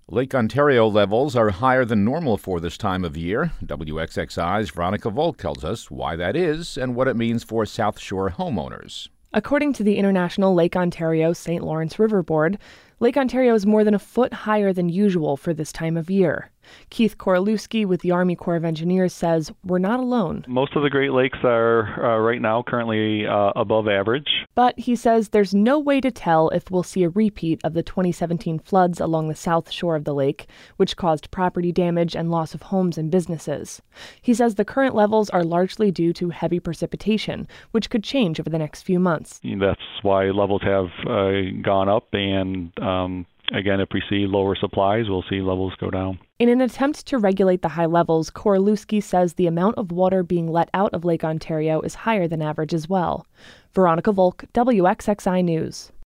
Lake Ontario levels are higher than normal for this time of year. WXXI's Veronica Volk tells us why that is and what it means for South Shore homeowners. According to the International Lake Ontario St. Lawrence River Board, Lake Ontario is more than a foot higher than usual for this time of year. Keith Korolewski with the Army Corps of Engineers says we're not alone. Most of the Great Lakes are right now currently above average. But he says there's no way to tell if we'll see a repeat of the 2017 floods along the south shore of the lake, which caused property damage and loss of homes and businesses. He says the current levels are largely due to heavy precipitation, which could change over the next few months. That's why levels have gone up, and again, if we see lower supplies, we'll see levels go down. In an attempt to regulate the high levels, Korolewski says the amount of water being let out of Lake Ontario is higher than average as well. Veronica Volk, WXXI News.